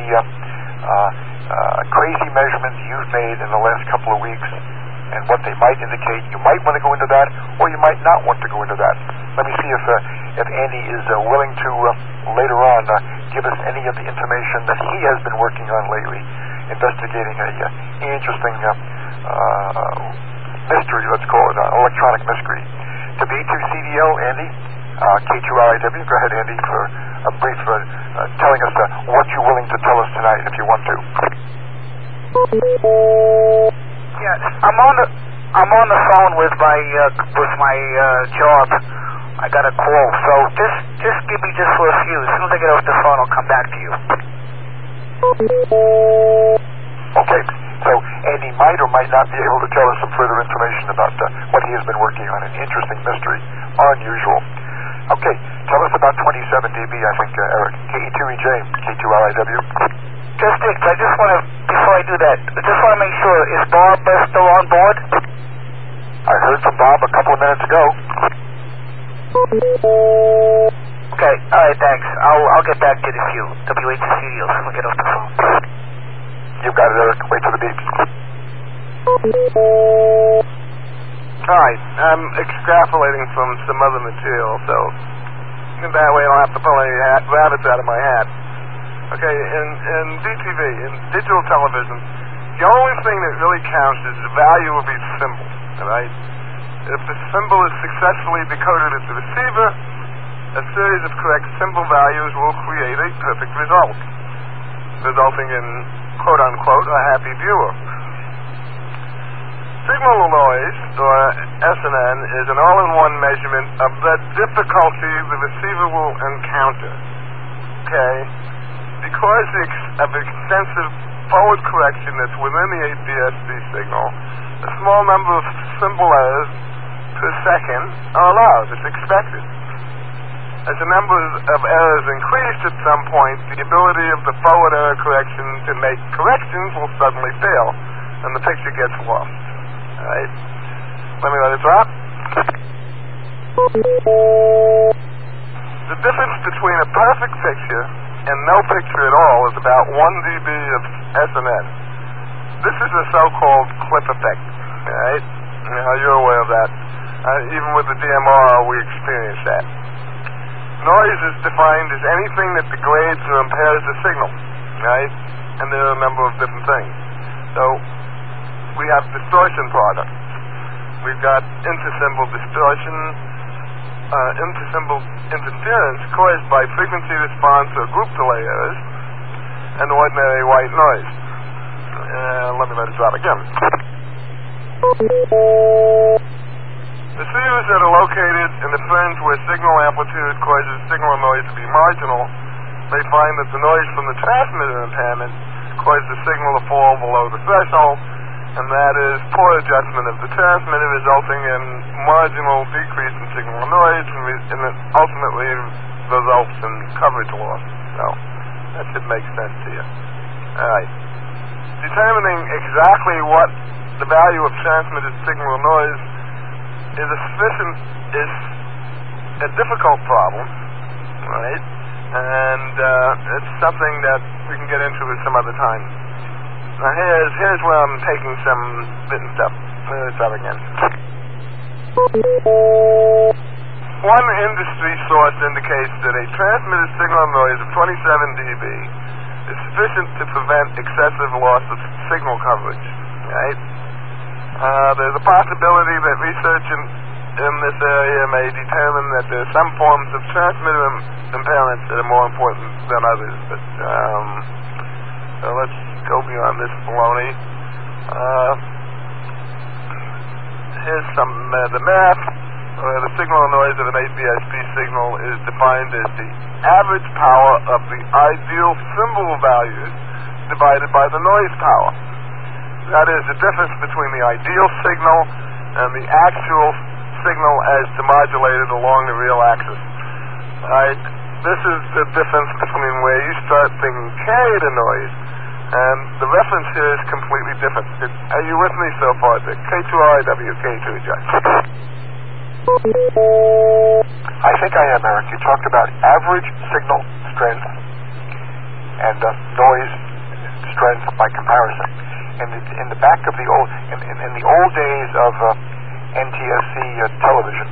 crazy measurements you've made in the last couple of weeks and what they might indicate. You might want to go into that, or you might not want to go into that. Let me see if Andy is willing to later on give us any of the information that he has been working on lately, investigating an interesting mystery, let's call it, electronic mystery. To B2CDL, Andy, K2RIW, go ahead, Andy, for a brief telling us what you're willing to tell us tonight, if you want to. Yes, I'm on the phone with my job. I got a call, so just give me just for a few. As soon as I get off the phone, I'll come back to you. Okay, so Andy might or might not be able to tell us some further information about what he has been working on, an interesting mystery, unusual. Okay, tell us about 27 dB, I think, Eric. KE2EJ, K2RIW. Just Dick, I just want to, before I do that, I just want to make sure, is Bob still on board? I heard from Bob a couple of minutes ago. Okay, alright, thanks. I'll get back to the few. WH Studios, we'll get off the phone. You got it, Eric. Wait for the beep. Alright, I'm extrapolating from some other material, so that way I don't have to pull any rabbits out of my hat. Okay, in DTV, in digital television, the only thing that really counts is the value of each symbol, all right? If the symbol is successfully decoded at the receiver, a series of correct symbol values will create a perfect result, resulting in, quote-unquote, a happy viewer. Signal noise, or SNN, is an all-in-one measurement of the difficulty the receiver will encounter. Okay? Because of extensive forward correction that's within the 8DSP signal, a small number of symbol errors per second are allowed. It's expected. As the number of errors increase at some point, the ability of the forward error correction to make corrections will suddenly fail, and the picture gets lost. All right? Let me let it drop. The difference between a perfect picture and no picture at all is about 1 dB of SNN. This is a so-called clip effect. All right? Now, you're aware of that. Even with the DMR, we experience that. Noise is defined as anything that degrades or impairs the signal, right? And there are a number of different things. So, we have distortion products. We've got intersymbol distortion, intersymbol interference caused by frequency response or group delay errors, and ordinary white noise. Let me let it drop again. Receivers that are located in the fringe where signal amplitude causes signal noise to be marginal may find that the noise from the transmitter impairment causes the signal to fall below the threshold, and that is poor adjustment of the transmitter, resulting in marginal decrease in signal noise, and it ultimately results in coverage loss. So, that should make sense to you. Alright. Determining exactly what the value of transmitted signal noise is a difficult problem, right? And it's something that we can get into at some other time. Now here's where I'm taking some written stuff. Let's start again. One industry source indicates that a transmitted signal noise of 27 dB is sufficient to prevent excessive loss of signal coverage, right? There's a possibility that research in this area may determine that there are some forms of transmitter impairments that are more important than others. But so let's go beyond this baloney. Here's some the math. The signal noise of an 8DSP signal is defined as the average power of the ideal symbol values divided by the noise power. That is the difference between the ideal signal and the actual signal as demodulated along the real axis. Right? This is the difference between where you start thinking carry the noise, and the reference here is completely different. Are you with me so far, Dick? K2RIW, K2, Judge. I think I am, Eric. You talked about average signal strength and noise strength by comparison. In the back of the old, in the old days of NTSC television,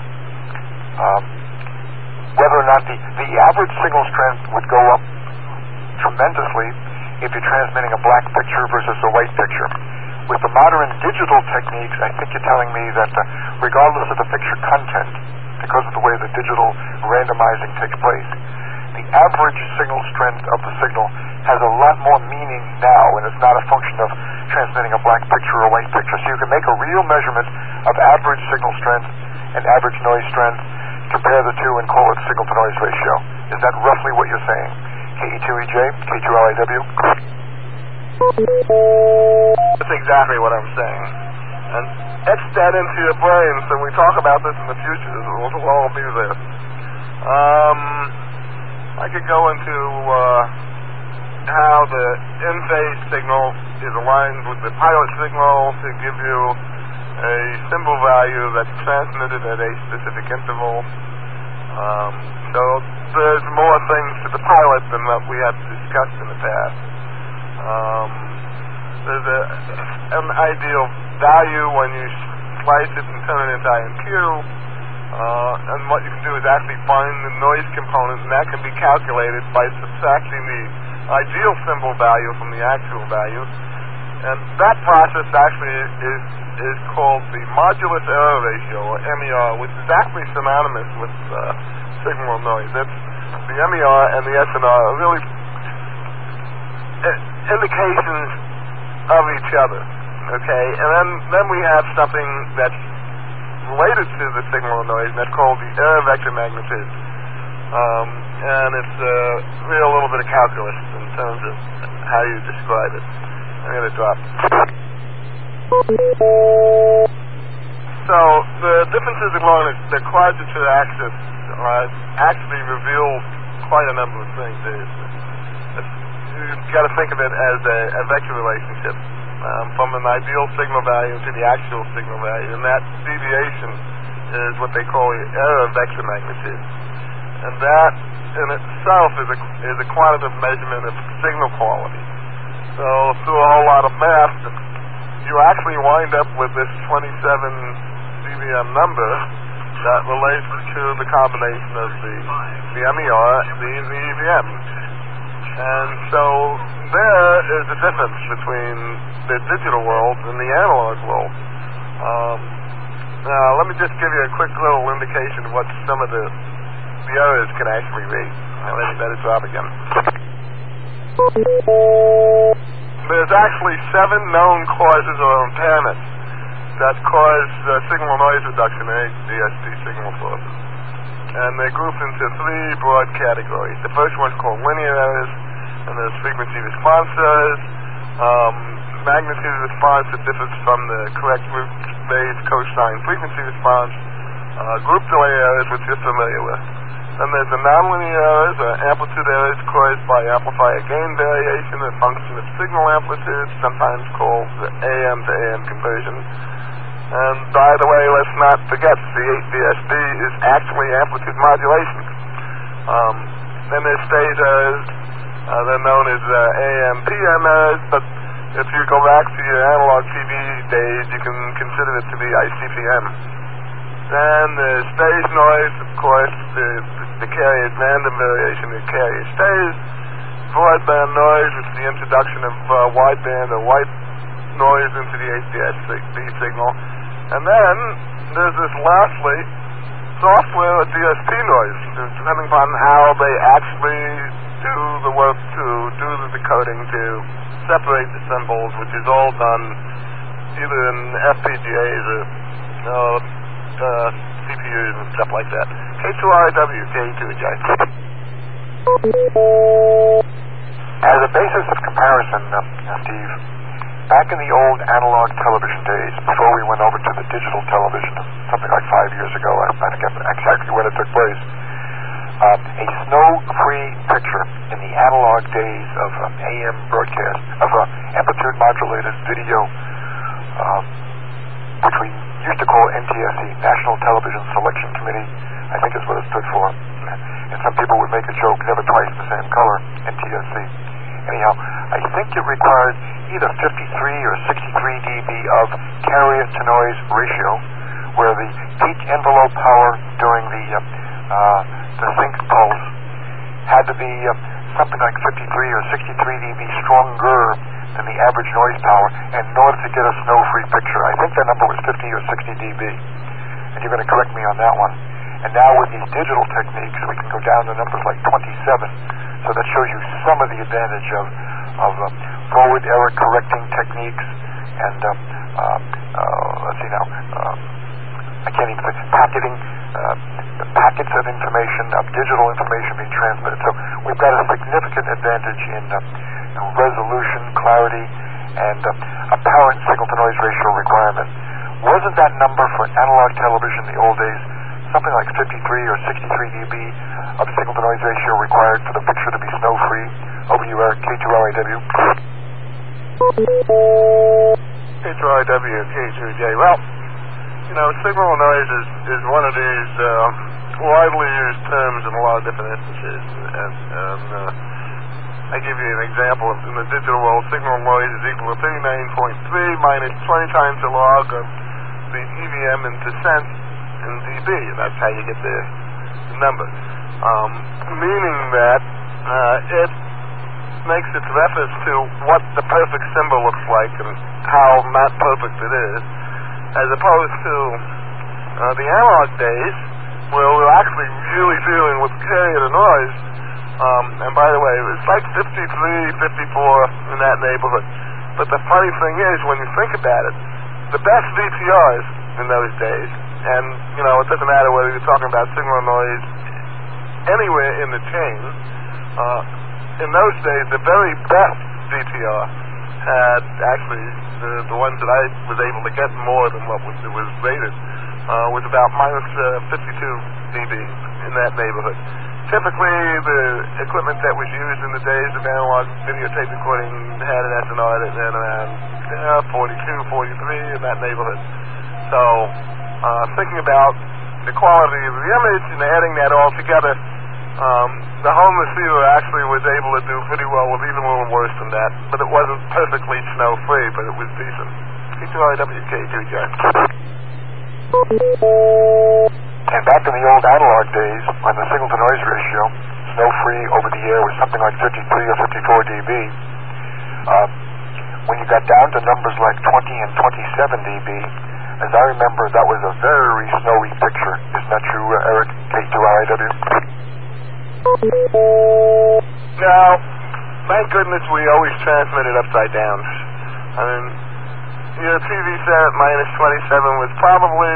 whether or not the average signal strength would go up tremendously if you're transmitting a black picture versus a white picture. With the modern digital techniques, I think you're telling me that regardless of the picture content, because of the way the digital randomizing takes place, the average signal strength of the signal has a lot more meaning now, and it's not a function of transmitting a black picture or a white picture. So you can make a real measurement of average signal strength and average noise strength, compare the two, and call it signal-to-noise ratio. Is that roughly what you're saying? KE2EJ, K2LIW? That's exactly what I'm saying. And etch that into your brain so we talk about this in the future. It'll all be there. I could go into how the in-phase signal is aligned with the pilot signal to give you a symbol value that's transmitted at a specific interval. So there's more things to the pilot than what we have discussed in the past. There's an ideal value when you slice it and turn it into INQ, and what you can do is actually find the noise component, and that can be calculated by subtracting the ideal symbol value from the actual value, And that process actually is called the modulus error ratio, or MER, which is actually synonymous with signal noise. That's the MER and the SNR are really indications of each other. Okay, and then we have something that's related to the signal noise, and that's called the error vector magnitude. And it's really a little bit of calculus in terms of how you describe it. I'm going to drop. So the differences along the quadrature axis actually reveal quite a number of things. You've got to think of it as a vector relationship from an ideal signal value to the actual signal value, and that deviation is what they call the error vector magnitude. And that in itself is a quantitative measurement of signal quality. So through a whole lot of math, you actually wind up with this 27 dBm number that relates to the combination of the MER and the EVM. And so there is a difference between the digital world and the analog world. Now, let me just give you a quick little indication of what some of the errors can actually be. Now, let it drop again. There's actually 7 known causes or impairments that cause signal noise reduction in DSP signal sources. And they're grouped into 3 broad categories. The first one's called linear errors, and there's frequency response errors, magnitude response that differs from the correct root phase cosine frequency response, group delay errors, which you're familiar with. Then there's the nonlinear errors, or amplitude errors caused by amplifier gain variation, a function of signal amplitude, sometimes called the AM to AM conversion. And by the way, let's not forget, the 8DSP is actually amplitude modulation. Then there's phase errors, they're known as AM/PM errors, but if you go back to your analog TV days, you can consider it to be ICPM. Then there's phase noise, of course, the carrier's random variation, the carrier stays. Broadband noise, which is the introduction of wideband or white noise into the HDSB signal. And then there's this lastly, software or DSP noise, depending upon how they actually do the work to do the decoding to separate the symbols, which is all done either in FPGAs or CPUs and stuff like that. K2RW, K2J. As a basis of comparison, Steve, back in the old analog television days, before we went over to the digital television, something like 5 years ago, I forget exactly when it took place, a snow-free picture in the analog days of AM broadcast, of amplitude modulated video, which we used to call NTSC, National Television Selection Committee, I think is what it stood for. And some people would make a joke, never twice the same color, NTSC. Anyhow, I think it required either 53 or 63 dB of carrier-to-noise ratio, where the peak envelope power during the sync pulse had to be something like 53 or 63 dB stronger than the average noise power in order to get a snow-free picture. I think that number was 50 or 60 dB. And you're going to correct me on that one. And now with these digital techniques, we can go down to numbers like 27. So that shows you some of the advantage of forward error correcting techniques and let's see now, I can't even say packeting, packets of information, of digital information being transmitted. So we've got a significant advantage in resolution, clarity, and apparent signal-to-noise ratio requirement. Wasn't that number for analog television in the old days something like 53 or 63 dB of signal-to-noise ratio required for the picture to be snow-free? Over you, Eric, K2RIW. K2RIW, K2J. Well, you know, signal noise is one of these widely used terms in a lot of different instances. And I give you an example. In the digital world, signal noise is equal to 39.3 minus 20 times the log of the EVM in percent in dB. And that's how you get the number. Meaning that if makes its reference to what the perfect symbol looks like and how not perfect it is, as opposed to the analog days, where we were actually really dealing with carrier noise. And by the way, it was like 53, 54 in that neighborhood. But the funny thing is, when you think about it, the best VCRs in those days, and, you know, it doesn't matter whether you're talking about signal noise anywhere in the chain, in those days, the very best VCR had actually, the ones that I was able to get more than what was rated, was about minus 52 dB in that neighborhood. Typically, the equipment that was used in the days of analog videotape recording had an SNR that ran around 42, 43 in that neighborhood. So, thinking about the quality of the image and adding that all together, the home receiver actually was able to do pretty well with even a little worse than that. But it wasn't perfectly snow-free, but it was decent. K2RWK2, Jack. And back in the old analog days, when the signal-to-noise ratio, snow-free over the air, was something like 53 or 54 dB, when you got down to numbers like 20 and 27 dB, as I remember, that was a very snowy picture. Isn't that true, Eric? K2RIW? No. Thank goodness we always transmitted upside down. I mean, your TV set at minus 27 was probably,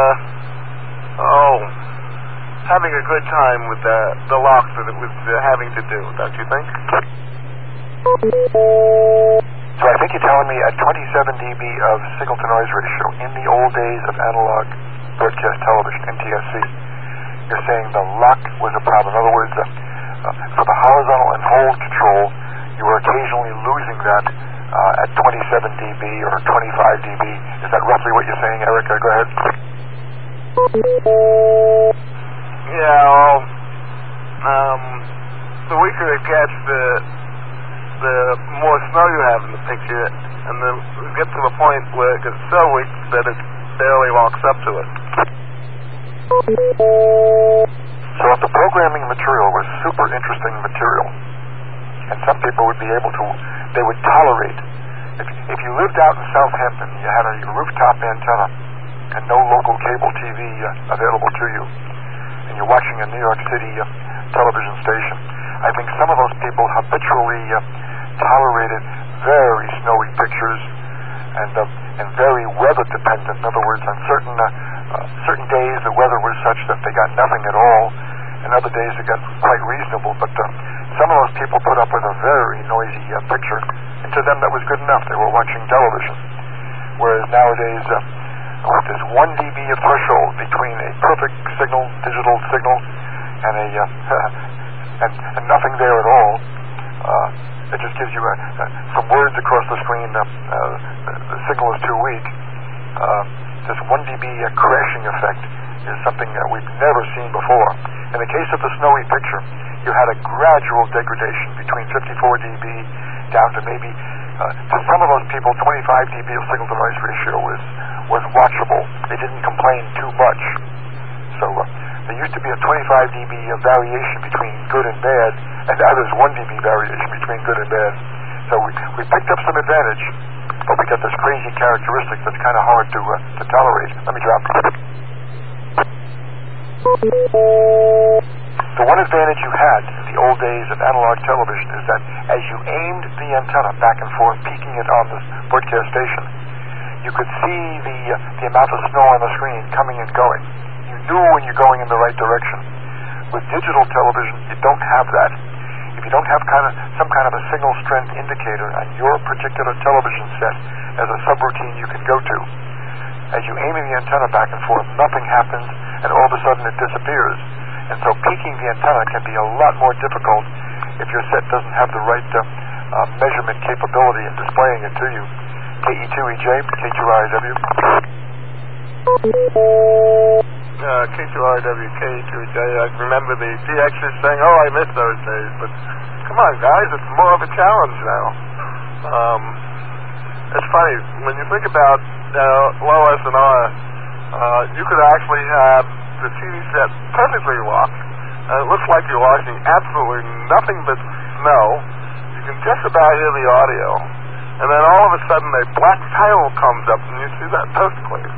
having a good time with the lock that it was having to do, don't you think? So I think you're telling me at 27 dB of signal-to-noise ratio in the old days of analog broadcast television, NTSC, you're saying the lock was a problem. In other words, for the horizontal and hold control, you were occasionally losing that at 27 dB or 25 dB. Is that roughly what you're saying, Erica? Go ahead. Yeah, well, the weaker it gets, the more snow you have in the picture, and then we get to the point where it gets so weak that it barely walks up to it. So if the programming material was super interesting material, and some people would be able to, they would tolerate, if you lived out in Southampton, you had a rooftop antenna, and no local cable TV available to you, and you're watching a New York City television station, I think some of those people habitually tolerated very snowy pictures and very weather dependent. In other words, on certain days the weather was such that they got nothing at all, and other days it got quite reasonable. But some of those people put up with a very noisy picture, and to them that was good enough. They were watching television. Whereas nowadays, there's 1 dB of threshold between a perfect signal, digital signal, and and nothing there at all. It just gives you some words across the screen. The signal is too weak. This 1 dB crashing effect is something that we've never seen before. In the case of the snowy picture, you had a gradual degradation between 54 dB down to maybe, to some of those people, 25 dB of signal-to-noise ratio was watchable. They didn't complain too much. So there used to be a 25 dB variation between good and bad, and now there's 1 dB variation between good and bad. So we picked up some advantage, but we got this crazy characteristic that's kind of hard to tolerate. Let me drop it. The one advantage you had in the old days of analog television is that as you aimed the antenna back and forth, peeking it on the broadcast station, you could see the amount of snow on the screen coming and going. You knew when you're going in the right direction. With digital television, you don't have that. If you don't have some kind of a signal strength indicator on your particular television set as a subroutine you can go to, as you aim the antenna back and forth, nothing happens, and all of a sudden it disappears. And so peaking the antenna can be a lot more difficult if your set doesn't have the right measurement capability in displaying it to you. KE2EJ, K2RIW. K2RW, K2EJ. I remember the DXs saying, "Oh, I miss those days." But come on, guys, it's more of a challenge now. It's funny when you think about low SNR. You could actually have the TV set perfectly locked. It looks like you're watching absolutely nothing but snow. You can just about hear the audio, and then all of a sudden a black title comes up, and you see that toast plate.